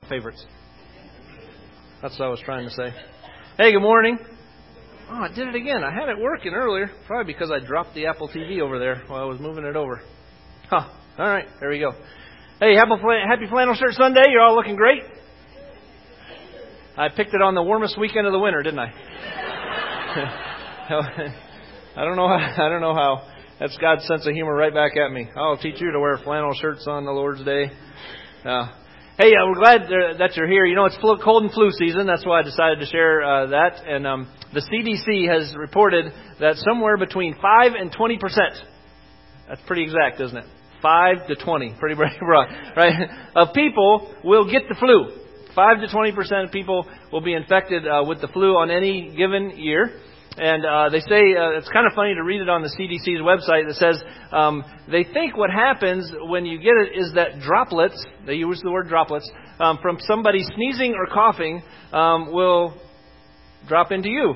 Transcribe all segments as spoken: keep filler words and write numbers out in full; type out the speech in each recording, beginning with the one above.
favorites. That's what I was trying to say. Hey, good morning. Oh, I did it again. I had it working earlier. Probably because I dropped the Apple T V over there while I was moving it over. Huh. All right. There we go. Hey, happy Flannel Shirt Sunday. You're all looking great. I picked it on the warmest weekend of the winter, didn't I? I don't know how, I don't know how. That's God's sense of humor right back at me. I'll teach you to wear flannel shirts on the Lord's Day. Uh, hey, uh, we're glad that you're here. You know, it's cold and flu season. That's why I decided to share uh, that. And um, the C D C has reported that somewhere between five and twenty percent, that's pretty exact, isn't it? five to twenty, pretty broad, right, of people will get the flu. five to twenty percent of people will be infected uh, with the flu on any given year. And uh, they say, uh, it's kind of funny to read it on the C D C's website that says um, they think what happens when you get it is that droplets, they use the word droplets, um, from somebody sneezing or coughing um, will drop into you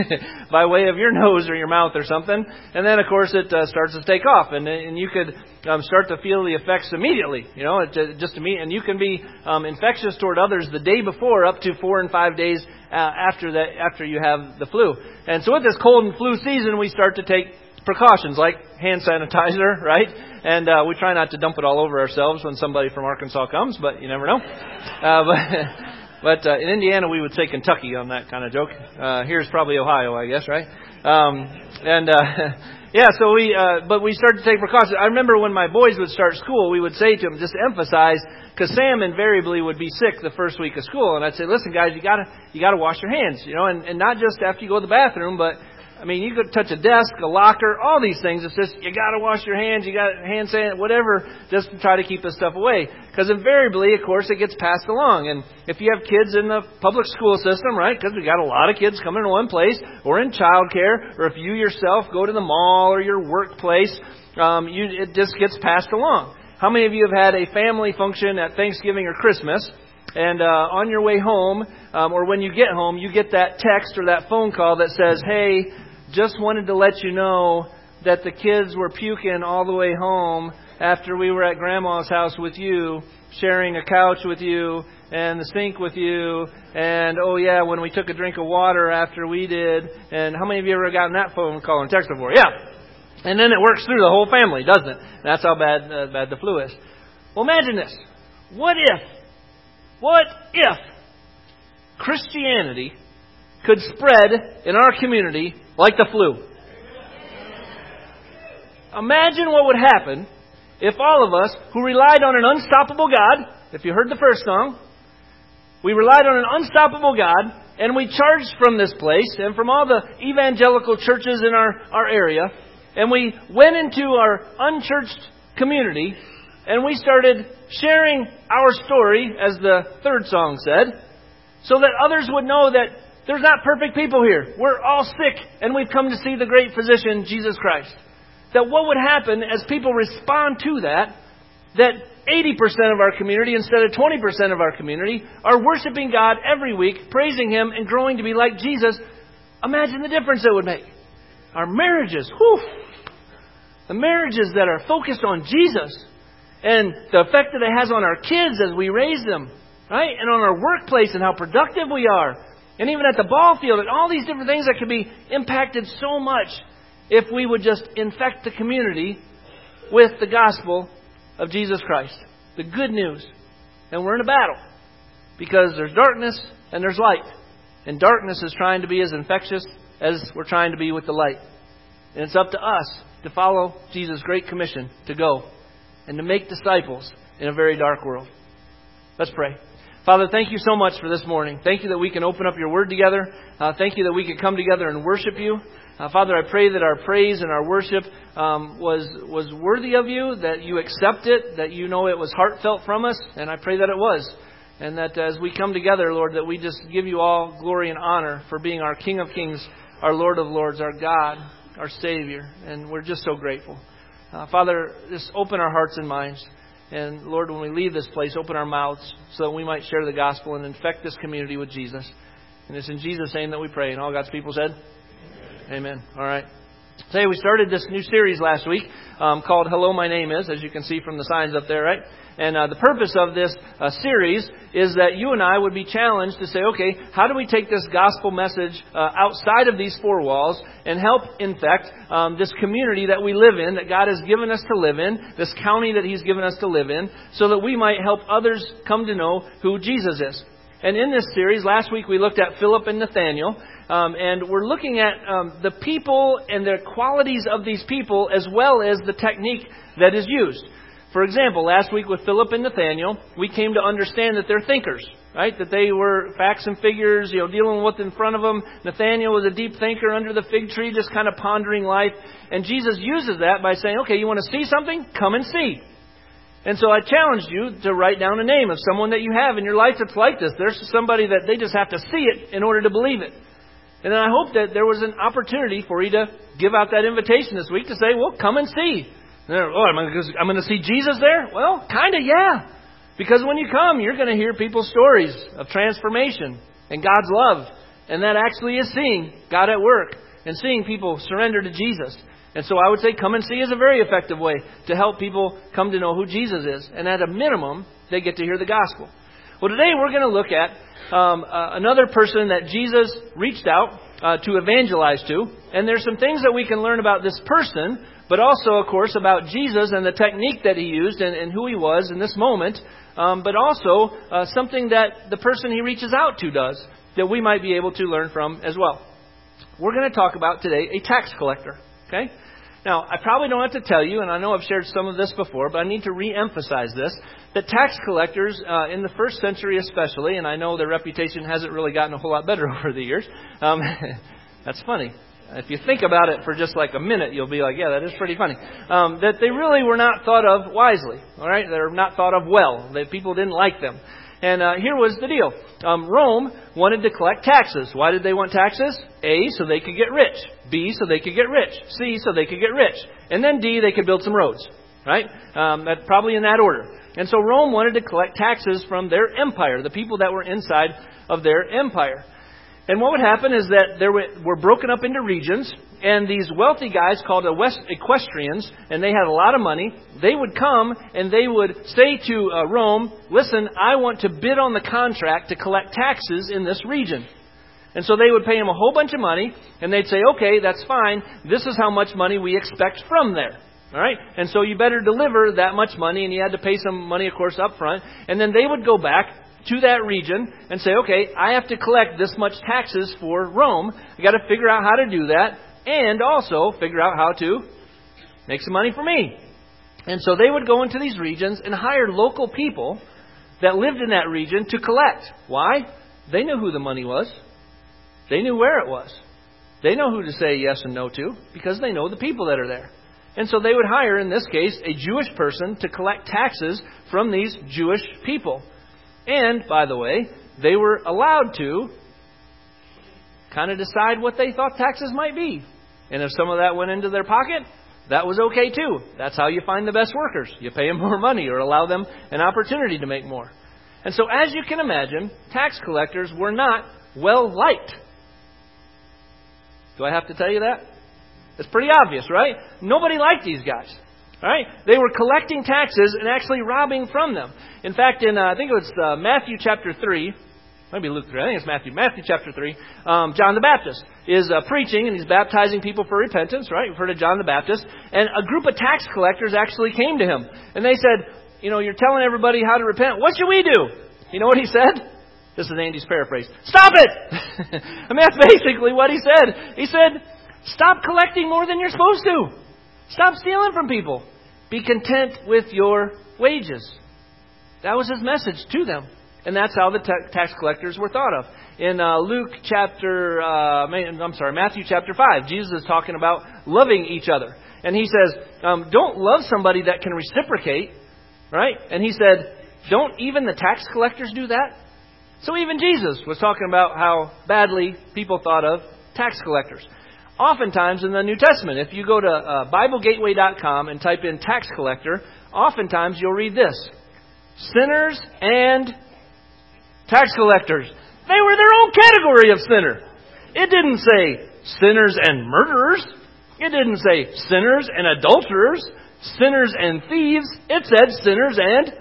by way of your nose or your mouth or something. And then, of course, it uh, starts to take off. And, and you could um, start to feel the effects immediately. You know, it, just immediate. And you can be um, infectious toward others the day before up to four and five days uh, after that, after you have the flu. And so with this cold and flu season, we start to take precautions like hand sanitizer, right? And uh, we try not to dump it all over ourselves when somebody from Arkansas comes, but you never know. Uh, but... But uh, in Indiana, we would say Kentucky on that kind of joke. Uh, here's probably Ohio, I guess, right? Um, and uh, yeah, so we, uh, but we started to take precautions. I remember when my boys would start school, we would say to them, just to emphasize, because Sam invariably would be sick the first week of school, and I'd say, listen, guys, you gotta, you gotta wash your hands, you know, and, and not just after you go to the bathroom, but I mean, you could touch a desk, a locker, all these things. It's just, you got to wash your hands, you got to hand sanitize, whatever, just to try to keep this stuff away. Because invariably, of course, it gets passed along. And if you have kids in the public school system, right, because we got a lot of kids coming to one place, or in childcare, or if you yourself go to the mall or your workplace, um, you, it just gets passed along. How many of you have had a family function at Thanksgiving or Christmas? And uh, on your way home, um, or when you get home, you get that text or that phone call that says, hey, just wanted to let you know that the kids were puking all the way home after we were at Grandma's house with you, sharing a couch with you and the sink with you. And, oh, yeah, when we took a drink of water after we did. And how many of you ever gotten that phone call and text before? Yeah. And then it works through the whole family, doesn't it? That's how bad, uh, bad the flu is. Well, imagine this. What if, what if Christianity could spread in our community like the flu? Imagine what would happen if all of us who relied on an unstoppable God, if you heard the first song, we relied on an unstoppable God, and we charged from this place and from all the evangelical churches in our, our area, and we went into our unchurched community, and we started sharing our story, as the third song said, so that others would know that there's not perfect people here. We're all sick, and we've come to see the great physician, Jesus Christ. That what would happen as people respond to that, that eighty percent of our community instead of twenty percent of our community are worshiping God every week, praising Him, and growing to be like Jesus. Imagine the difference it would make. Our marriages, whew, the marriages that are focused on Jesus, and the effect that it has on our kids as we raise them, right? And on our workplace and how productive we are. And even at the ball field, and all these different things that could be impacted so much if we would just infect the community with the gospel of Jesus Christ. The good news. And we're in a battle. Because there's darkness and there's light. And darkness is trying to be as infectious as we're trying to be with the light. And it's up to us to follow Jesus' great commission to go and to make disciples in a very dark world. Let's pray. Father, thank you so much for this morning. Thank you that we can open up your word together. Uh, thank you that we can come together and worship you. Uh, Father, I pray that our praise and our worship um, was was worthy of you, that you accept it, that you know it was heartfelt from us, and I pray that it was. And that as we come together, Lord, that we just give you all glory and honor for being our King of Kings, our Lord of Lords, our God, our Savior. And we're just so grateful. Uh, Father, just open our hearts and minds. And Lord, when we leave this place, open our mouths so that we might share the gospel and infect this community with Jesus. And it's in Jesus' name that we pray. And all God's people said, Amen. Amen. All right. Today we started this new series last week um, called Hello, My Name Is, as you can see from the signs up there, right? And uh, the purpose of this uh, series is that you and I would be challenged to say, okay, how do we take this gospel message uh, outside of these four walls and help infect um, this community that we live in, that God has given us to live in, this county that He's given us to live in, so that we might help others come to know who Jesus is. And in this series, last week we looked at Philip and Nathanael, um, and we're looking at um, the people and the qualities of these people as well as the technique that is used. For example, last week with Philip and Nathanael, we came to understand that they're thinkers, right? That they were facts and figures, you know, dealing with what's in front of them. Nathanael was a deep thinker under the fig tree, just kind of pondering life. And Jesus uses that by saying, okay, you want to see something? Come and see. And so I challenged you to write down a name of someone that you have in your life that's like this. There's somebody that they just have to see it in order to believe it. And then I hope that there was an opportunity for you to give out that invitation this week to say, well, come and see. Oh, I'm going to see Jesus there? Well, kind of, yeah. Because when you come, you're going to hear people's stories of transformation and God's love. And that actually is seeing God at work and seeing people surrender to Jesus. And so I would say come and see is a very effective way to help people come to know who Jesus is. And at a minimum, they get to hear the gospel. Well, today we're going to look at um, uh, another person that Jesus reached out uh, to evangelize to. And there's some things that we can learn about this person, but also, of course, about Jesus and the technique that He used and, and who He was in this moment. Um, but also uh, something that the person He reaches out to does that we might be able to learn from as well. We're going to talk about today a tax collector. Okay? Now, I probably don't have to tell you, and I know I've shared some of this before, but I need to re-emphasize this, that tax collectors uh, in the first century especially, and I know their reputation hasn't really gotten a whole lot better over the years. Um, that's funny. If you think about it for just like a minute, you'll be like, yeah, that is pretty funny. Um, that they really were not thought of wisely. All right? They're not thought of well. That people didn't like them. And uh, here was the deal. Um, Rome wanted to collect taxes. Why did they want taxes? A, so they could get rich. B, so they could get rich. C, so they could get rich. And then D, they could build some roads. Right? Um, that, probably in that order. And so Rome wanted to collect taxes from their empire, the people that were inside of their empire. And what would happen is that there were broken up into regions, and these wealthy guys called equestrians, and they had a lot of money, they would come and they would say to uh, Rome, listen, I want to bid on the contract to collect taxes in this region. And so they would pay them a whole bunch of money, and they'd say, okay, that's fine, this is how much money we expect from there. All right? And so you better deliver that much money, and you had to pay some money, of course, up front. And then they would go back to that region and say, okay, I have to collect this much taxes for Rome. I got to figure out how to do that and also figure out how to make some money for me. And so they would go into these regions and hire local people that lived in that region to collect. Why? They knew who the money was. They knew where it was. They know who to say yes and no to because they know the people that are there. And so they would hire, in this case, a Jewish person to collect taxes from these Jewish people. And, by the way, they were allowed to kind of decide what they thought taxes might be. And if some of that went into their pocket, that was okay too. That's how you find the best workers. You pay them more money or allow them an opportunity to make more. And so, as you can imagine, tax collectors were not well liked. Do I have to tell you that? It's pretty obvious, right? Nobody liked these guys. All right? They were collecting taxes and actually robbing from them. In fact, in uh, I think it was uh, Matthew chapter three, maybe Luke three, I think it's Matthew, Matthew chapter three, um, John the Baptist is uh, preaching and he's baptizing people for repentance, right? You've heard of John the Baptist. And a group of tax collectors actually came to him. And they said, you know, you're telling everybody how to repent. What should we do? You know what he said? This is Andy's paraphrase. Stop it! I mean, that's basically what he said. He said, stop collecting more than you're supposed to. Stop stealing from people. Be content with your wages. That was his message to them. And that's how the tax collectors were thought of. In uh, Luke chapter, uh, I'm sorry, Matthew chapter five, Jesus is talking about loving each other. And he says, um, don't love somebody that can reciprocate, right? And he said, don't even the tax collectors do that? So even Jesus was talking about how badly people thought of tax collectors. Oftentimes in the New Testament, if you go to uh, Bible Gateway dot com and type in tax collector, oftentimes you'll read this. Sinners and tax collectors. They were their own category of sinner. It didn't say sinners and murderers. It didn't say sinners and adulterers, sinners and thieves. It said sinners and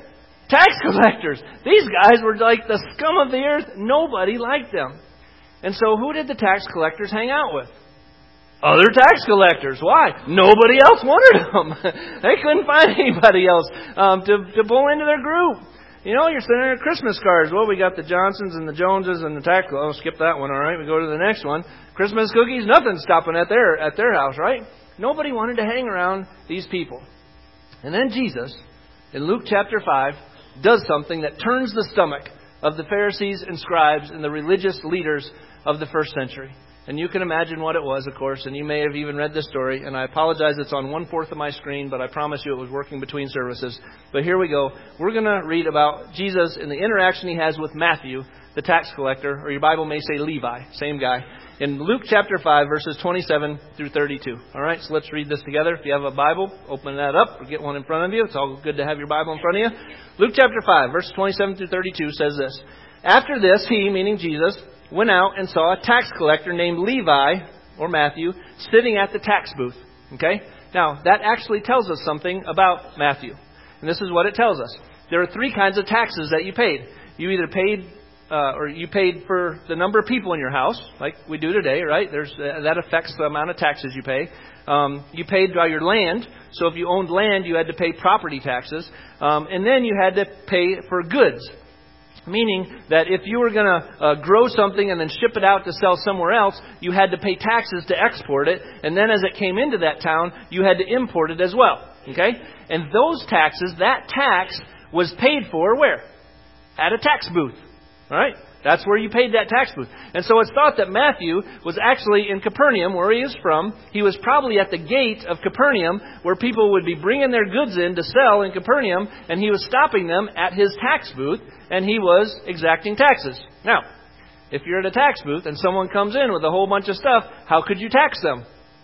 tax collectors. These guys were like the scum of the earth. Nobody liked them. And so who did the tax collectors hang out with? Other tax collectors. Why? Nobody else wanted them. They couldn't find anybody else um, to, to pull into their group. You know, you're sending out Christmas cards. Well, we got the Johnsons and the Joneses and the tax. Oh, skip that one. All right, we go to the next one. Christmas cookies. Nothing stopping at their at their house, right? Nobody wanted to hang around these people. And then Jesus, in Luke chapter five, does something that turns the stomach of the Pharisees and scribes and the religious leaders of the first century. And you can imagine what it was, of course, and you may have even read this story. And I apologize, it's on one-fourth of my screen, but I promise you it was working between services. But here we go. We're going to read about Jesus and the interaction he has with Matthew, the tax collector, or your Bible may say Levi, same guy, in Luke chapter five, verses twenty-seven through thirty-two. All right, so let's read this together. If you have a Bible, open that up or get one in front of you. It's all good to have your Bible in front of you. Luke chapter five, verses twenty-seven through thirty-two says this. After this, he, meaning Jesus, went out and saw a tax collector named Levi, or Matthew, sitting at the tax booth. Okay? Now, that actually tells us something about Matthew. And this is what it tells us. There are three kinds of taxes that you paid. You either paid, uh, or you paid for the number of people in your house, like we do today, right? There's uh, that affects the amount of taxes you pay. Um, you paid by your land. So if you owned land, you had to pay property taxes. Um, and then you had to pay for goods. Meaning that if you were going to uh, grow something and then ship it out to sell somewhere else, you had to pay taxes to export it. And then as it came into that town, you had to import it as well. Okay? And those taxes, that tax was paid for where? At a tax booth. All right? That's where you paid that tax booth. And so it's thought that Matthew was actually in Capernaum, where he is from. He was probably at the gate of Capernaum, where people would be bringing their goods in to sell in Capernaum, and he was stopping them at his tax booth, and he was exacting taxes. Now, if you're at a tax booth and someone comes in with a whole bunch of stuff, how could you tax them?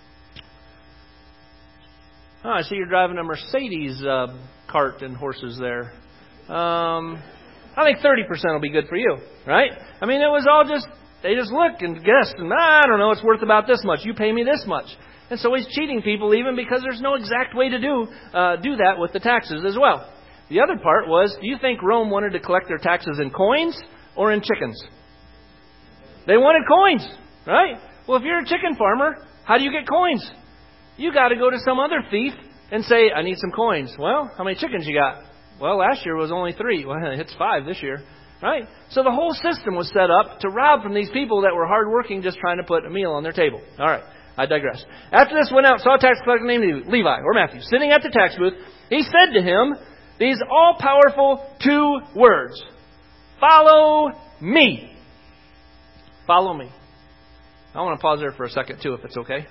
Oh, I see you're driving a Mercedes uh, cart and horses there. Um... I think thirty percent will be good for you, right? I mean, it was all just, they just look and guess, and I don't know, it's worth about this much. You pay me this much. And so he's cheating people even because there's no exact way to do uh, do that with the taxes as well. The other part was, do you think Rome wanted to collect their taxes in coins or in chickens? They wanted coins, right? Well, if you're a chicken farmer, how do you get coins? You got to go to some other thief and say, I need some coins. Well, how many chickens you got? Well, last year was only three. Well, it's five this year, right? So the whole system was set up to rob from these people that were hardworking, just trying to put a meal on their table. All right, I digress. After this went out, saw a tax collector named Levi, or Matthew, sitting at the tax booth. He said to him these all-powerful two words, follow me. Follow me. I want to pause there for a second, too, if it's okay.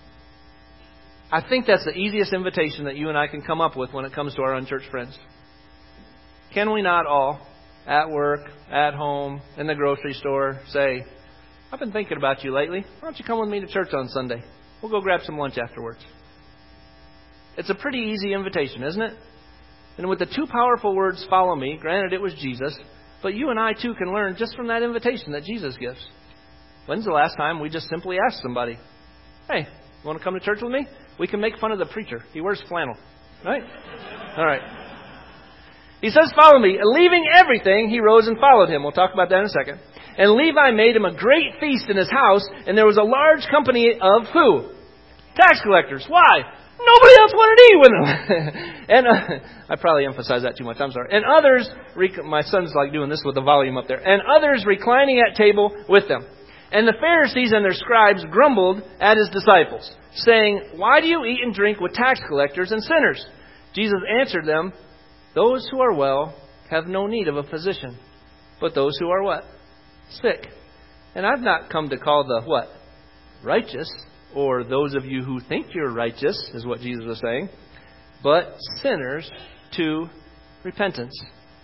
I think that's the easiest invitation that you and I can come up with when it comes to our unchurched friends. Can we not all, at work, at home, in the grocery store, say, I've been thinking about you lately. Why don't you come with me to church on Sunday? We'll go grab some lunch afterwards. It's a pretty easy invitation, isn't it? And with the two powerful words, follow me, granted it was Jesus, but you and I too can learn just from that invitation that Jesus gives. When's the last time we just simply asked somebody, hey, you want to come to church with me? We can make fun of the preacher. He wears flannel, right? All right. He says, follow me. And leaving everything, he rose and followed him. We'll talk about that in a second. And Levi made him a great feast in his house, and there was a large company of who? Tax collectors. Why? Nobody else wanted to eat with them. and uh, I probably emphasized that too much. I'm sorry. And others, rec- my son's like doing this with the volume up there. And others reclining at table with them. And the Pharisees and their scribes grumbled at his disciples, saying, why do you eat and drink with tax collectors and sinners? Jesus answered them, those who are well have no need of a physician, but those who are what? Sick. And I've not come to call the what? Righteous, or those of you who think you're righteous, is what Jesus was saying, but sinners to repentance.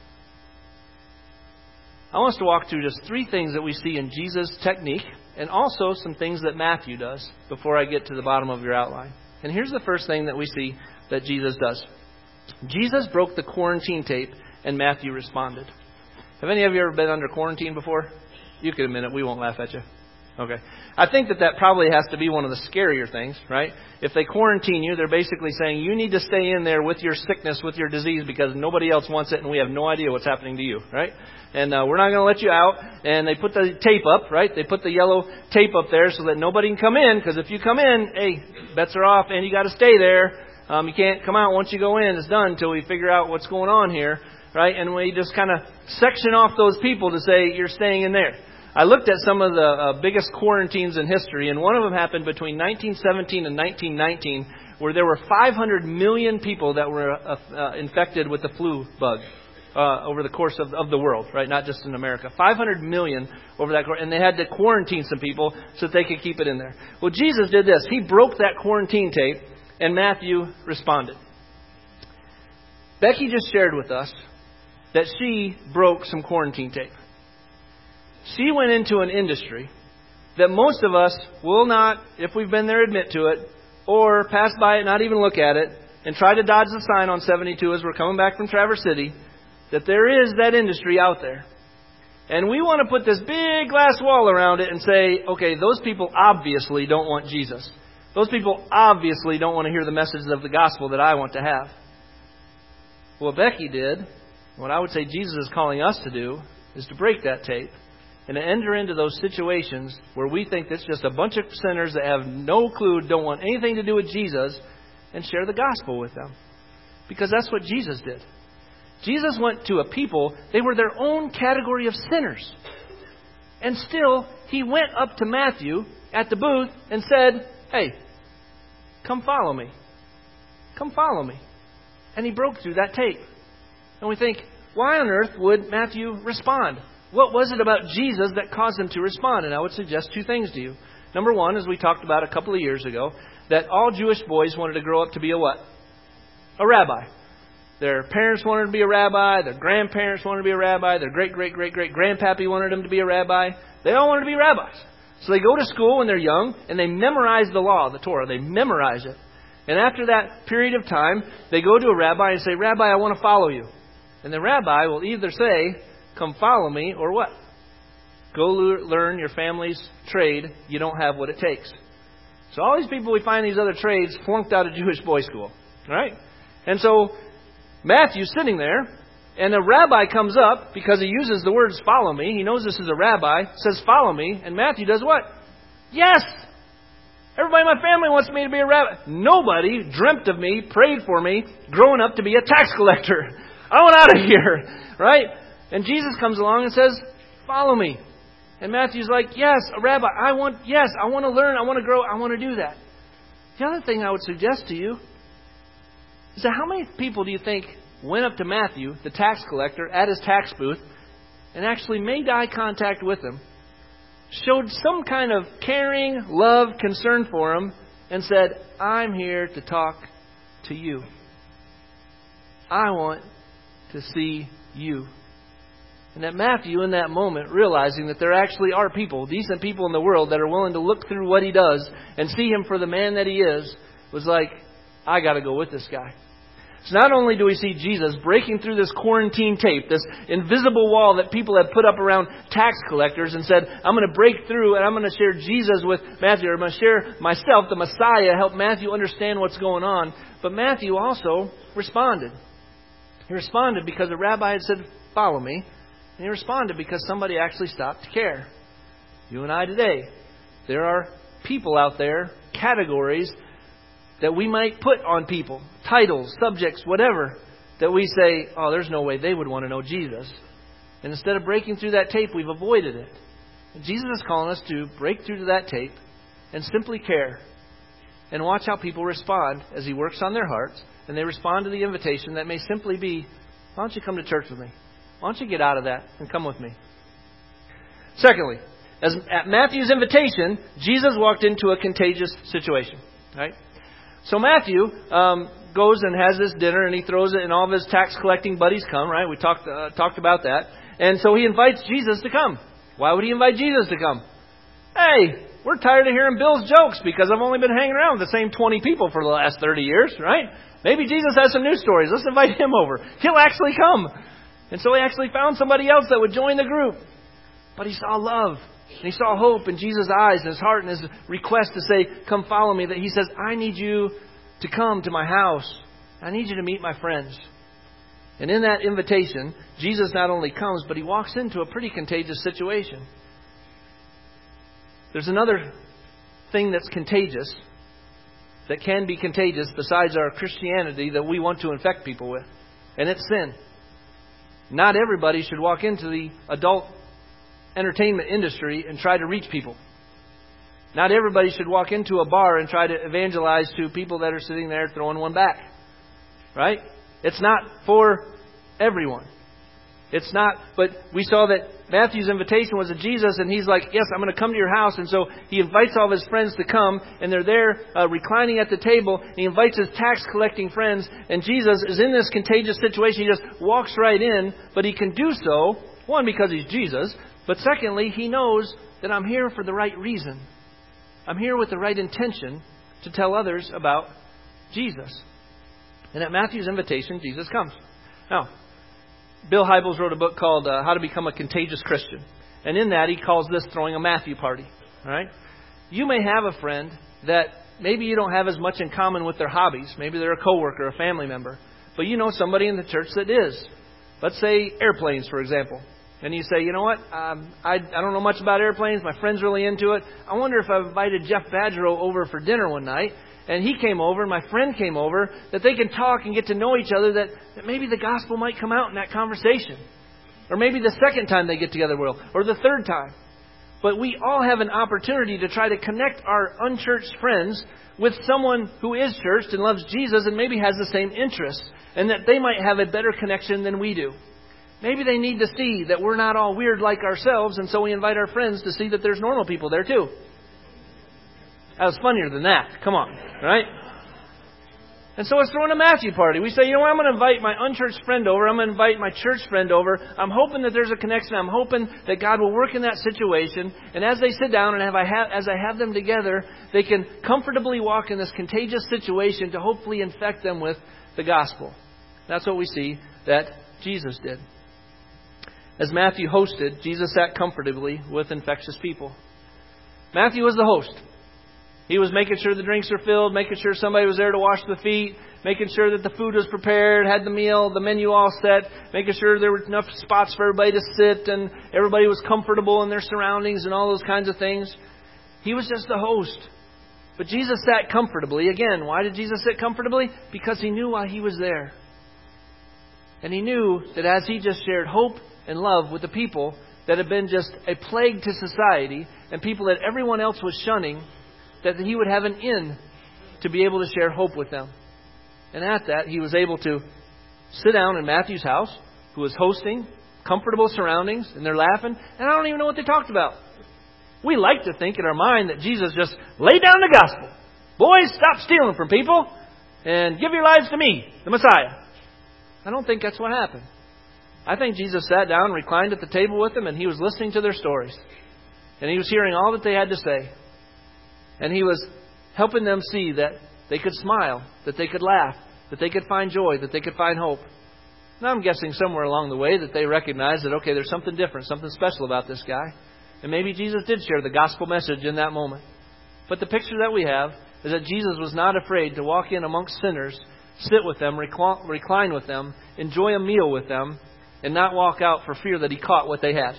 I want us to walk through just three things that we see in Jesus' technique, and also some things that Matthew does before I get to the bottom of your outline. And here's the first thing that we see that Jesus does. Jesus broke the quarantine tape, and Matthew responded. Have any of you ever been under quarantine before? You can admit it. We won't laugh at you. Okay. I think that that probably has to be one of the scarier things, right? If they quarantine you, they're basically saying you need to stay in there with your sickness, with your disease, because nobody else wants it and we have no idea what's happening to you, right? And uh, we're not going to let you out. And they put the tape up, right? They put the yellow tape up there so that nobody can come in, because if you come in, hey, bets are off and you got to stay there. Um, you can't come out once you go in. It's done until we figure out what's going on here, right? And we just kind of section off those people to say you're staying in there. I looked at some of the uh, biggest quarantines in history, and one of them happened between nineteen seventeen and nineteen nineteen, where there were five hundred million people that were uh, uh, infected with the flu bug uh, over the course of, of the world, right? Not just in America. five hundred million over that course, and they had to quarantine some people so that they could keep it in there. Well, Jesus did this. He broke that quarantine tape, and Matthew responded. Becky just shared with us that she broke some quarantine tape. She went into an industry that most of us will not, if we've been there, admit to it, or pass by it, not even look at it, and try to dodge the sign on seventy-two as we're coming back from Traverse City, that there is that industry out there. And we want to put this big glass wall around it and say, okay, those people obviously don't want Jesus. Those people obviously don't want to hear the message of the gospel that I want to have. What Becky did, what I would say Jesus is calling us to do, is to break that tape and to enter into those situations where we think it's just a bunch of sinners that have no clue, don't want anything to do with Jesus, and share the gospel with them. Because that's what Jesus did. Jesus went to a people, they were their own category of sinners. And still, He went up to Matthew at the booth and said, hey, come follow me. Come follow me. And He broke through that tape. And we think, why on earth would Matthew respond? What was it about Jesus that caused him to respond? And I would suggest two things to you. Number one, as we talked about a couple of years ago, that all Jewish boys wanted to grow up to be a what? A rabbi. Their parents wanted to be a rabbi. Their grandparents wanted to be a rabbi. Their great-great-great-great-grandpappy wanted them to be a rabbi. They all wanted to be rabbis. So they go to school when they're young, and they memorize the law, the Torah. They memorize it. And after that period of time, they go to a rabbi and say, Rabbi, I want to follow you. And the rabbi will either say, come follow me, or what? Go learn your family's trade. You don't have what it takes. So all these people we find these other trades flunked out of Jewish boys' school. Right? And so Matthew's sitting there, and a rabbi comes up because he uses the words follow me. He knows this is a rabbi, says follow me, and Matthew does what? Yes! Everybody in my family wants me to be a rabbi. Nobody dreamt of me, prayed for me, growing up to be a tax collector. I want out of here. Right? And Jesus comes along and says, follow me. And Matthew's like, yes, a rabbi, I want, yes, I want to learn, I want to grow, I want to do that. The other thing I would suggest to you is that how many people do you think went up to Matthew, the tax collector, at his tax booth, and actually made eye contact with him, showed some kind of caring, love, concern for him, and said, I'm here to talk to you. I want to see you. And that Matthew, in that moment, realizing that there actually are people, decent people in the world, that are willing to look through what he does and see him for the man that he is, was like, I got to go with this guy. So not only do we see Jesus breaking through this quarantine tape, this invisible wall that people have put up around tax collectors and said, I'm going to break through and I'm going to share Jesus with Matthew. Or I'm going to share myself, the Messiah, help Matthew understand what's going on. But Matthew also responded. He responded because a rabbi had said, follow me. And he responded because somebody actually stopped to care. You and I today, there are people out there, categories that we might put on people, titles, subjects, whatever, that we say, oh, there's no way they would want to know Jesus. And instead of breaking through that tape, we've avoided it. And Jesus is calling us to break through to that tape and simply care and watch how people respond as He works on their hearts and they respond to the invitation that may simply be, why don't you come to church with me? Why don't you get out of that and come with me? Secondly, as at Matthew's invitation, Jesus walked into a contagious situation. Right? So Matthew um, goes and has this dinner, and he throws it, and all of his tax collecting buddies come. Right? We talked uh, talked about that, and so he invites Jesus to come. Why would he invite Jesus to come? Hey, we're tired of hearing Bill's jokes because I've only been hanging around with the same twenty people for the last thirty years. Right? Maybe Jesus has some new stories. Let's invite him over. He'll actually come. And so he actually found somebody else that would join the group. But he saw love. And he saw hope in Jesus' eyes and his heart and his request to say, come follow me. That he says, I need you to come to my house. I need you to meet my friends. And in that invitation, Jesus not only comes, but he walks into a pretty contagious situation. There's another thing that's contagious, that can be contagious besides our Christianity that we want to infect people with. And it's sin. Not everybody should walk into the adult entertainment industry and try to reach people. Not everybody should walk into a bar and try to evangelize to people that are sitting there throwing one back. Right? It's not for everyone. It's not, but we saw that Matthew's invitation was to Jesus, and he's like, yes, I'm going to come to your house. And so he invites all of his friends to come, and they're there uh, reclining at the table. And he invites his tax-collecting friends, and Jesus is in this contagious situation. He just walks right in, but he can do so, one, because he's Jesus, but secondly, he knows that I'm here for the right reason. I'm here with the right intention to tell others about Jesus. And at Matthew's invitation, Jesus comes. Now, Bill Hybels wrote a book called uh, How to Become a Contagious Christian. And in that, he calls this throwing a Matthew party. All right? You may have a friend that maybe you don't have as much in common with their hobbies. Maybe they're a coworker, a family member. But you know somebody in the church that is. Let's say airplanes, for example. And you say, you know what? Um, I, I don't know much about airplanes. My friend's really into it. I wonder if I invited Jeff Badgerow over for dinner one night. And he came over, and my friend came over, that they can talk and get to know each other, that, that maybe the gospel might come out in that conversation. Or maybe the second time they get together will, or the third time. But we all have an opportunity to try to connect our unchurched friends with someone who is churched and loves Jesus and maybe has the same interests, and that they might have a better connection than we do. Maybe they need to see that we're not all weird like ourselves, and so we invite our friends to see that there's normal people there too. That was funnier than that. Come on, right? And so it's throwing a Matthew party. We say, you know what, I'm going to invite my unchurched friend over. I'm going to invite my church friend over. I'm hoping that there's a connection. I'm hoping that God will work in that situation. And as they sit down and have I have, as I have them together, they can comfortably walk in this contagious situation to hopefully infect them with the gospel. That's what we see that Jesus did. As Matthew hosted, Jesus sat comfortably with infectious people. Matthew was the host. He was making sure the drinks were filled, making sure somebody was there to wash the feet, making sure that the food was prepared, had the meal, the menu all set, making sure there were enough spots for everybody to sit and everybody was comfortable in their surroundings and all those kinds of things. He was just the host. But Jesus sat comfortably. Again, why did Jesus sit comfortably? Because he knew why he was there. And he knew that as he just shared hope and love with the people that had been just a plague to society and people that everyone else was shunning, that he would have an in to be able to share hope with them. And at that, he was able to sit down in Matthew's house, who was hosting, comfortable surroundings, and they're laughing. And I don't even know what they talked about. We like to think in our mind that Jesus just laid down the gospel. Boys, stop stealing from people and give your lives to me, the Messiah. I don't think that's what happened. I think Jesus sat down, reclined at the table with them, and he was listening to their stories. And he was hearing all that they had to say. And he was helping them see that they could smile, that they could laugh, that they could find joy, that they could find hope. Now I'm guessing somewhere along the way that they recognized that, okay, there's something different, something special about this guy. And maybe Jesus did share the gospel message in that moment. But the picture that we have is that Jesus was not afraid to walk in amongst sinners, sit with them, recline with them, enjoy a meal with them, and not walk out for fear that he caught what they had.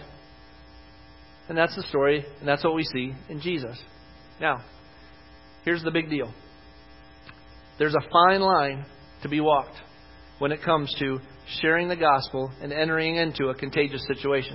And that's the story, and that's what we see in Jesus. Now, here's the big deal. There's a fine line to be walked when it comes to sharing the gospel and entering into a contagious situation.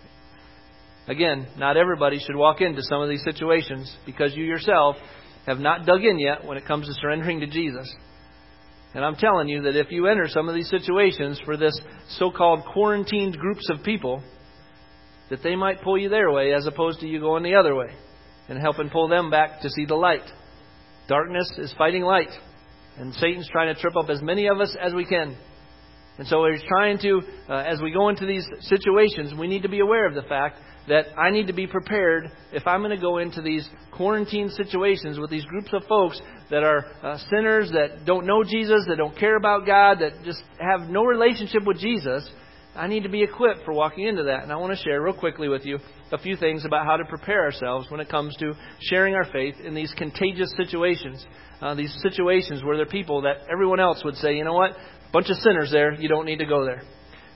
Again, not everybody should walk into some of these situations because you yourself have not dug in yet when it comes to surrendering to Jesus. And I'm telling you that if you enter some of these situations for this so-called quarantined groups of people, that they might pull you their way as opposed to you going the other way and helping pull them back to see the light. Darkness is fighting light. And Satan's trying to trip up as many of us as we can. And so he's trying to, uh, as we go into these situations, we need to be aware of the fact that I need to be prepared if I'm going to go into these quarantine situations with these groups of folks that are uh, sinners, that don't know Jesus, that don't care about God, that just have no relationship with Jesus, I need to be equipped for walking into that. And I want to share real quickly with you a few things about how to prepare ourselves when it comes to sharing our faith in these contagious situations. Uh, these situations where there are people that everyone else would say, you know what, bunch of sinners there, you don't need to go there.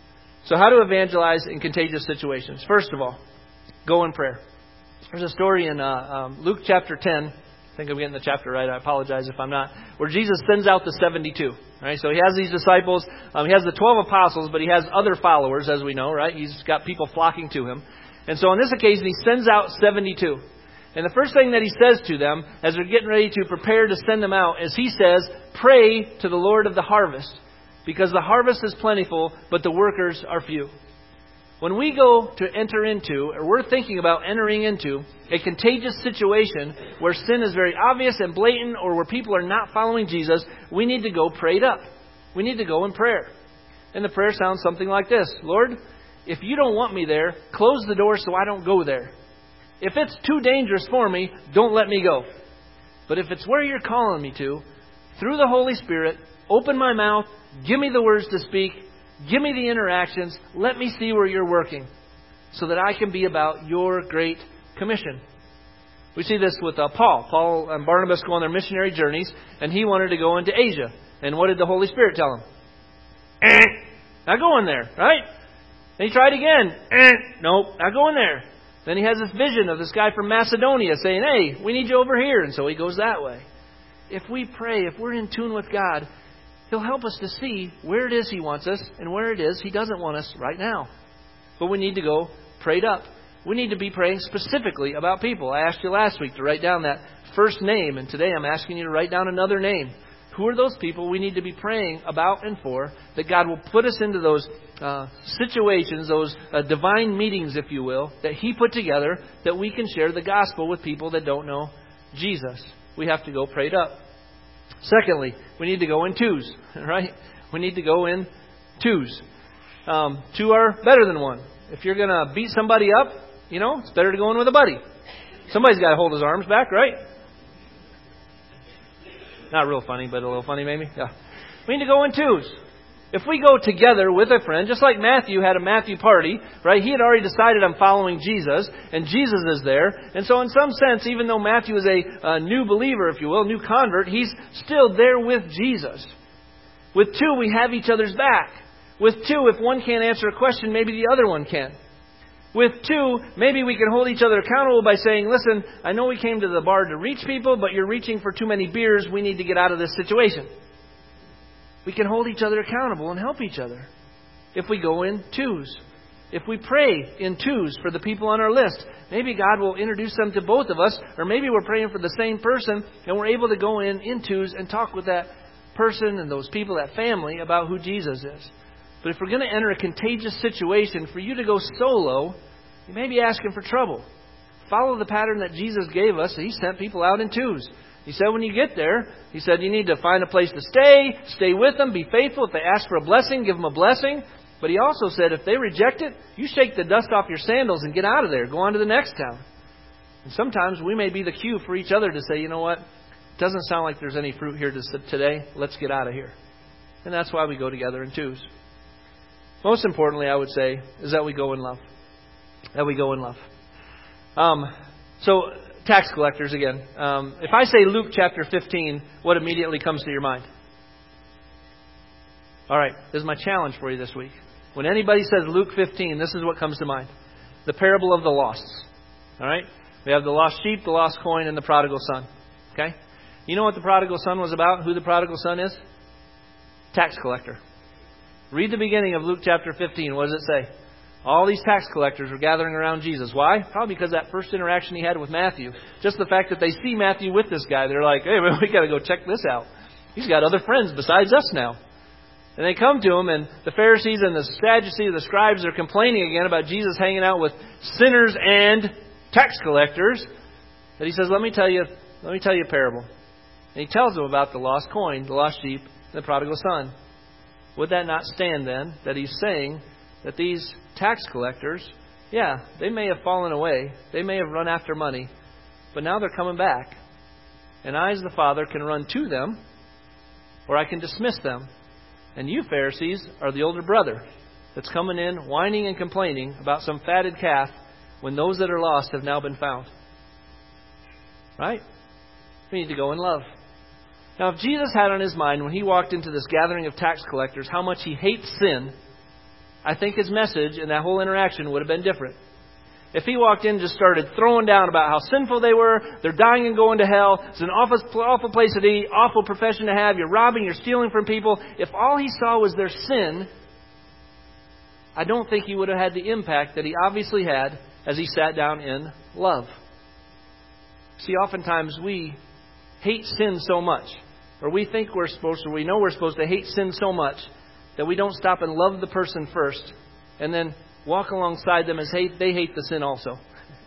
So how to evangelize in contagious situations? First of all, go in prayer. There's a story in uh, um, Luke chapter ten. I think I'm getting the chapter right. I apologize if I'm not. Where Jesus sends out the seventy-two. Right? So he has these disciples. Um, he has the twelve apostles, but he has other followers, as we know. Right? He's got people flocking to him. And so on this occasion, he sends out seventy-two. And the first thing that he says to them, as they're getting ready to prepare to send them out, is he says, pray to the Lord of the harvest, because the harvest is plentiful, but the workers are few. When we go to enter into, or we're thinking about entering into, a contagious situation where sin is very obvious and blatant, or where people are not following Jesus, we need to go prayed up. We need to go in prayer. And the prayer sounds something like this. Lord, if you don't want me there, close the door so I don't go there. If it's too dangerous for me, don't let me go. But if it's where you're calling me to, through the Holy Spirit, open my mouth, give me the words to speak, give me the interactions, let me see where you're working, so that I can be about your great commission. We see this with uh, Paul. Paul and Barnabas go on their missionary journeys, and he wanted to go into Asia. And what did the Holy Spirit tell him? Eh, not going there, right? And he tried again. Eh, nope, not going there. Then he has this vision of this guy from Macedonia saying, hey, we need you over here. And so he goes that way. If we pray, if we're in tune with God, He'll help us to see where it is He wants us and where it is He doesn't want us right now. But we need to go prayed up. We need to be praying specifically about people. I asked you last week to write down that first name, and today I'm asking you to write down another name. Who are those people we need to be praying about and for, that God will put us into those uh, situations, those uh, divine meetings, if you will, that He put together, that we can share the gospel with people that don't know Jesus. We have to go prayed up. Secondly, we need to go in twos, right? We need to go in twos. Um, two are better than one. If you're going to beat somebody up, you know, it's better to go in with a buddy. Somebody's got to hold his arms back, right? Not real funny, but a little funny maybe. Yeah. We need to go in twos. If we go together with a friend, just like Matthew had a Matthew party, right? He had already decided I'm following Jesus, and Jesus is there. And so in some sense, even though Matthew is a, a new believer, if you will, new convert, he's still there with Jesus. With two, we have each other's back. With two, if one can't answer a question, maybe the other one can. With two, maybe we can hold each other accountable by saying, listen, I know we came to the bar to reach people, but you're reaching for too many beers. We need to get out of this situation. We can hold each other accountable and help each other if we go in twos. If we pray in twos for the people on our list, maybe God will introduce them to both of us, or maybe we're praying for the same person and we're able to go in in twos and talk with that person and those people, that family, about who Jesus is. But if we're going to enter a contagious situation, for you to go solo, you may be asking for trouble. Follow the pattern that Jesus gave us. He sent people out in twos. He said when you get there, He said you need to find a place to stay, stay with them, be faithful. If they ask for a blessing, give them a blessing. But He also said if they reject it, you shake the dust off your sandals and get out of there. Go on to the next town. And sometimes we may be the cue for each other to say, you know what, it doesn't sound like there's any fruit here today. Let's get out of here. And that's why we go together in twos. Most importantly, I would say, is that we go in love. That we go in love. Um, so, tax collectors again. Um, if I say Luke chapter fifteen, what immediately comes to your mind? All right, this is my challenge for you this week. When anybody says Luke fifteen, this is what comes to mind. The parable of the lost. All right? We have the lost sheep, the lost coin, and the prodigal son. Okay? You know what the prodigal son was about? Who the prodigal son is? Tax collector. Read the beginning of Luke chapter fifteen. What does it say? All these tax collectors were gathering around Jesus. Why? Probably because that first interaction He had with Matthew. Just the fact that they see Matthew with this guy. They're like, hey, man, we got to go check this out. He's got other friends besides us now. And they come to Him, and the Pharisees and the Sadducees, the scribes, are complaining again about Jesus hanging out with sinners and tax collectors. That He says, let me tell you, let me tell you a parable. And He tells them about the lost coin, the lost sheep, and the prodigal son. Would that not stand then that He's saying that these tax collectors, yeah, they may have fallen away. They may have run after money. But now they're coming back. And I, as the Father, can run to them, or I can dismiss them. And you, Pharisees, are the older brother. that's coming in, whining and complaining about some fatted calf when those that are lost have now been found. Right? We need to go in love. Now, if Jesus had on His mind when He walked into this gathering of tax collectors how much He hates sin, I think His message and that whole interaction would have been different. If He walked in and just started throwing down about how sinful they were, they're dying and going to hell, it's an awful, awful place to be, awful profession to have, you're robbing, you're stealing from people. If all He saw was their sin, I don't think He would have had the impact that He obviously had as He sat down in love. See, oftentimes we hate sin so much, or we think we're supposed to, we know we're supposed to hate sin so much, that we don't stop and love the person first, and then walk alongside them as hate, they hate the sin also.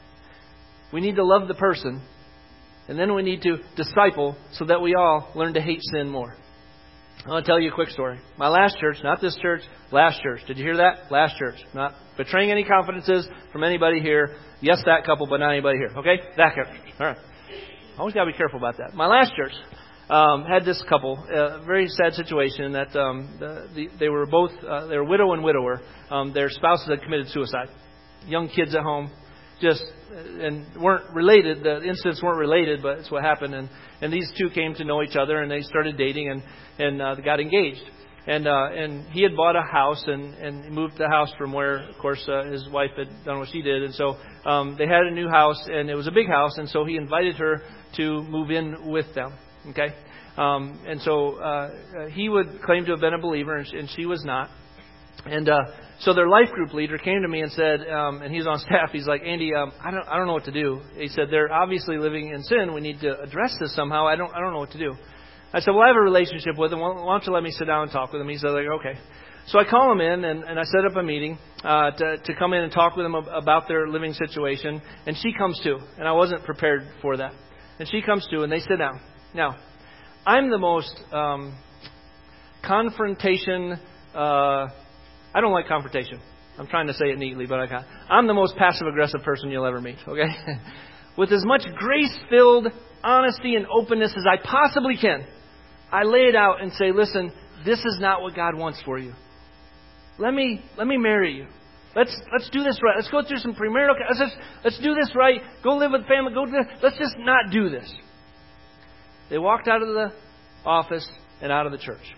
We need to love the person, and then we need to disciple so that we all learn to hate sin more. I want to tell you a quick story. My last church, not this church, last church. Did you hear that? Last church. Not betraying any confidences from anybody here. Yes, that couple, but not anybody here. Okay? That couple. All right. Always got to be careful about that. My last church um, had this couple, a very sad situation that um, the, the, they were both, uh, they were widow and widower. Um, their spouses had committed suicide. Young kids at home, just, and weren't related. The incidents weren't related, but it's what happened. And, and these two came to know each other, and they started dating, and, and uh, they got engaged. And uh, and he had bought a house and, and moved the house from where, of course, uh, his wife had done what she did. And so um, they had a new house, and it was a big house. And so he invited her to move in with them. Okay, um, and so uh, he would claim to have been a believer, and she, and she was not. And uh, so their life group leader came to me and said, um, and he's on staff. He's like, Andy, um, I don't I don't know what to do. He said, they're obviously living in sin. We need to address this somehow. I don't I don't know what to do. I said, well, I have a relationship with him. Why don't you let me sit down and talk with him? He said, like, okay. So I call him in, and, and I set up a meeting uh, to, to come in and talk with him about their living situation. And she comes too. And I wasn't prepared for that. And she comes too, and they sit down. Now, I'm the most um, confrontation... Uh, I don't like confrontation. I'm trying to say it neatly, but I can't. I'm the most passive-aggressive person you'll ever meet, okay? With as much grace-filled honesty and openness as I possibly can, I lay it out and say, listen, this is not what God wants for you. Let me let me marry you. Let's let's do this right. Let's go through some premarital. Let's just, let's do this right. Go live with family. Go. Do this. Let's just not do this. They walked out of the office and out of the church.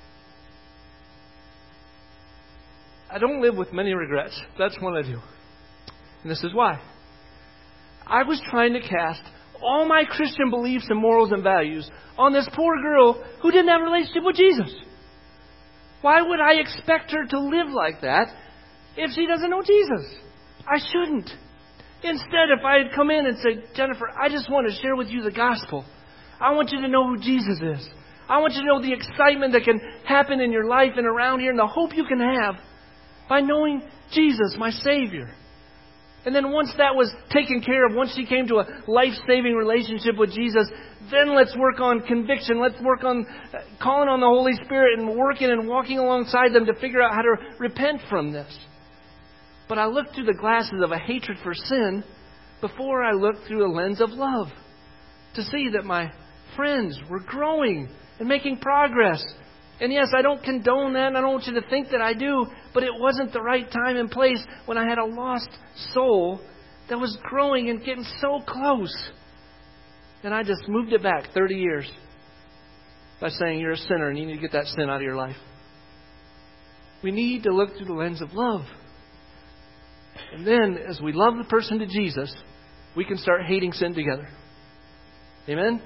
I don't live with many regrets. That's what I do, and this is why. I was trying to cast all my Christian beliefs and morals and values on this poor girl who didn't have a relationship with Jesus. Why would I expect her to live like that if she doesn't know Jesus? I shouldn't. Instead, if I had come in and said, Jennifer, I just want to share with you the gospel. I want you to know who Jesus is. I want you to know the excitement that can happen in your life and around here and the hope you can have by knowing Jesus, my Savior. And then once that was taken care of, once she came to a life-saving relationship with Jesus, then let's work on conviction. Let's work on calling on the Holy Spirit and working and walking alongside them to figure out how to repent from this. But I looked through the glasses of a hatred for sin before I looked through a lens of love to see that my friends were growing and making progress. And yes, I don't condone that, and I don't want you to think that I do, but it wasn't the right time and place when I had a lost soul that was growing and getting so close. And I just moved it back thirty years by saying you're a sinner and you need to get that sin out of your life. We need to look through the lens of love. And then, as we love the person to Jesus, we can start hating sin together. Amen?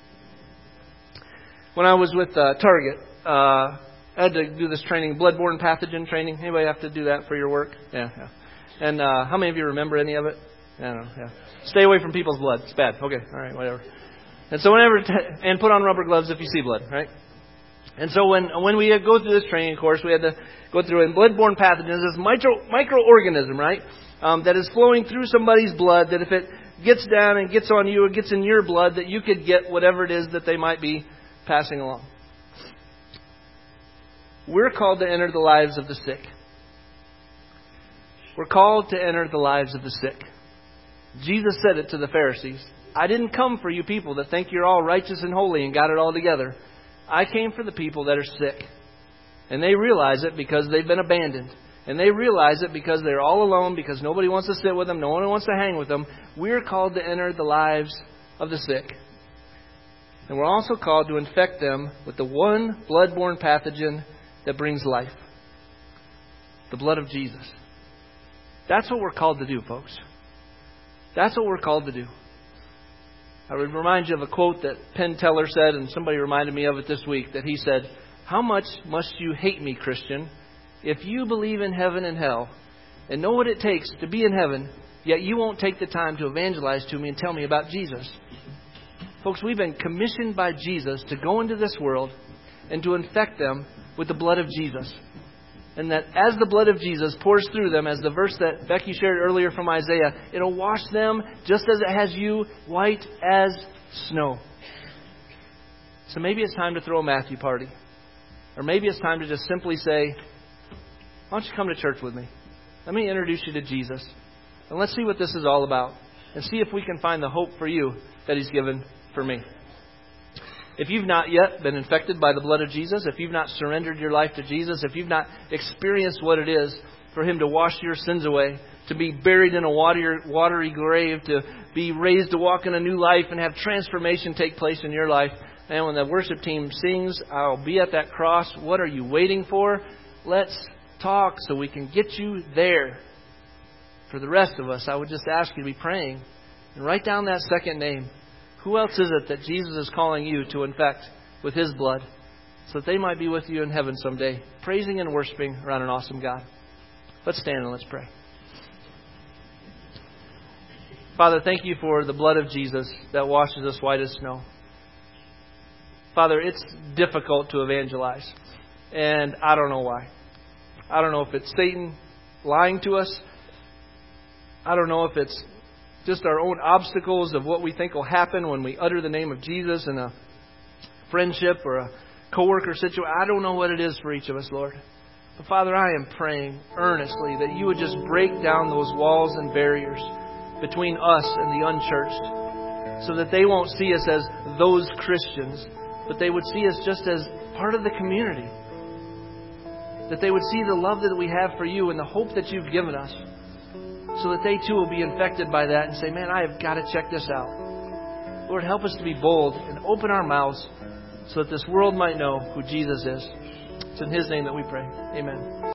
When I was with uh, Target, Uh, I had to do this training, bloodborne pathogen training. Anybody have to do that for your work? Yeah, yeah. And uh, how many of you remember any of it? I don't know. Yeah. Stay away from people's blood. It's bad. Okay. All right. Whatever. And so whenever, t- and put on rubber gloves if you see blood, right? And so when when we go through this training course, we had to go through it. And bloodborne pathogens, this micro microorganism, right, um, that is flowing through somebody's blood. That if it gets down and gets on you, or gets in your blood, that you could get whatever it is that they might be passing along. We're called to enter the lives of the sick. We're called to enter the lives of the sick. Jesus said it to the Pharisees. I didn't come for you people that think you're all righteous and holy and got it all together. I came for the people that are sick. And they realize it because they've been abandoned. and they realize it because they're all alone, because nobody wants to sit with them, no one wants to hang with them, we're called to enter the lives of the sick. And we're also called to infect them with the one blood-borne pathogen that brings life. The blood of Jesus. That's what we're called to do, folks. That's what we're called to do. I would remind you of a quote that Penn Teller said, and somebody reminded me of it this week, that he said, "How much must you hate me, Christian, if you believe in heaven and hell and know what it takes to be in heaven, yet you won't take the time to evangelize to me and tell me about Jesus?" Folks, we've been commissioned by Jesus to go into this world and to infect them with the blood of Jesus. And that as the blood of Jesus pours through them, as the verse that Becky shared earlier from Isaiah, it'll wash them just as it has you, white as snow. So maybe it's time to throw a Matthew party. Or maybe it's time to just simply say, "Why don't you come to church with me? Let me introduce you to Jesus. And let's see what this is all about. And see if we can find the hope for you that He's given for me." If you've not yet been infected by the blood of Jesus, if you've not surrendered your life to Jesus, if you've not experienced what it is for Him to wash your sins away, to be buried in a watery, watery grave, to be raised to walk in a new life and have transformation take place in your life, and when the worship team sings, "I'll be at that cross," what are you waiting for? Let's talk so we can get you there. For the rest of us, I would just ask you to be praying and write down that second name. Who else is it that Jesus is calling you to infect with His blood so that they might be with you in heaven someday, praising and worshiping around an awesome God? Let's stand and let's pray. Father, thank You for the blood of Jesus that washes us white as snow. Father, it's difficult to evangelize, and I don't know why. I don't know if it's Satan lying to us. I don't know if it's just our own obstacles of what we think will happen when we utter the name of Jesus in a friendship or a coworker situation. I don't know what it is for each of us, Lord. But Father, I am praying earnestly that You would just break down those walls and barriers between us and the unchurched, so that they won't see us as those Christians, but they would see us just as part of the community. That they would see the love that we have for You and the hope that You've given us, so that they too will be infected by that and say, "Man, I have got to check this out." Lord, help us to be bold and open our mouths so that this world might know who Jesus is. It's in His name that we pray. Amen.